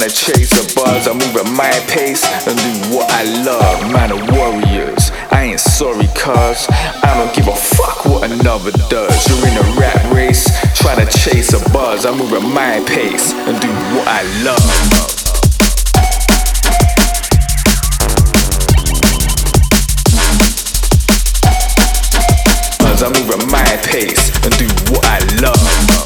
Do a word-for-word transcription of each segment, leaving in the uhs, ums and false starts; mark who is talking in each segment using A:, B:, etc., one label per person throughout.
A: tryna chase a buzz. I move at my pace and do what I love. Man of warriors, I ain't sorry cuz I don't give a fuck what another does. You're in a rat race, tryna chase a buzz. I move at my pace and do what I love. I move at my pace and do what I love.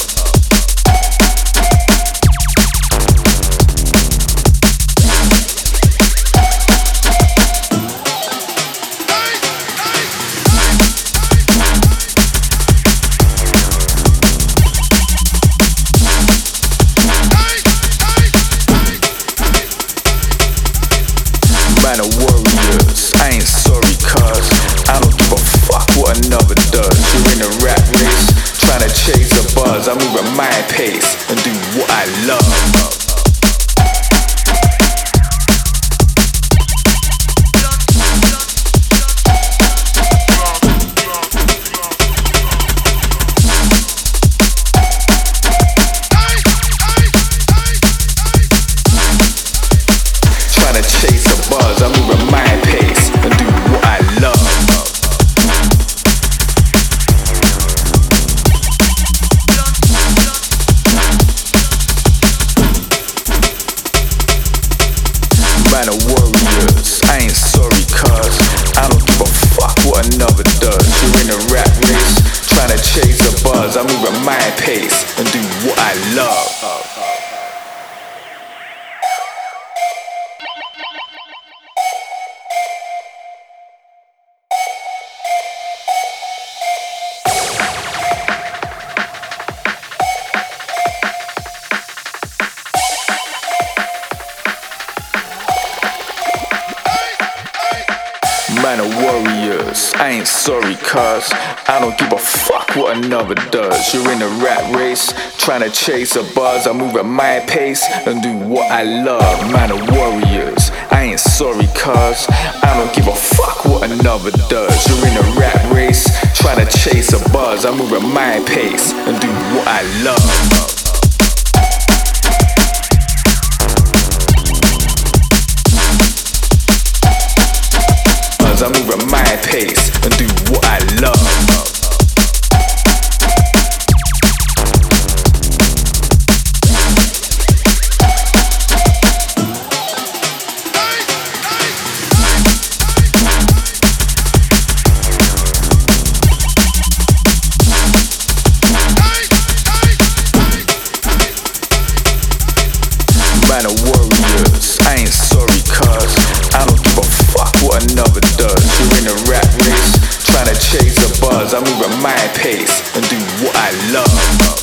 A: Man of warriors, I ain't sorry cuz I don't give a fuck what another does. You're in a rat race, tryna chase a buzz. I move at my pace and do what I love. Chase a buzz, I move at my pace and do what I love. Man of warriors, I ain't sorry cuz I don't give a fuck what another does. You're in a rat race, tryna chase a buzz. I move at my pace and do what I love. Man of warriors, I ain't sorry cuz I don't give a fuck what another does. You're in a rat race, tryna chase a buzz. I move at my pace and do what I love. Man of warriors, I ain't sorry cuz I don't give a fuck what another does. You're in a rat race, tryna chase a buzz. I move at my pace and do what I love. I move at my pace and do what I love. Man of warriors, I ain't sorry cuz I don't give a fuck what another does. You're in a rat race, tryna chase a buzz. I move at my pace and do what I love.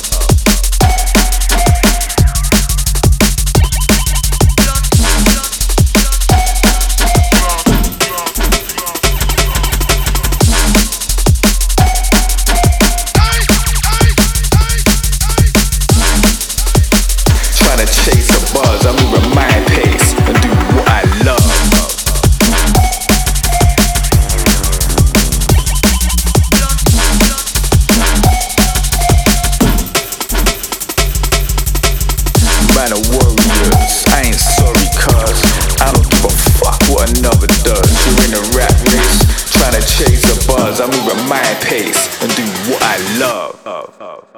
A: Chase a buzz, I move at my pace and do what I love. Man of warriors, I ain't sorry cuz I don't give a fuck what another does. You're in a rat race, tryna chase a buzz. I move at my pace and do what I love.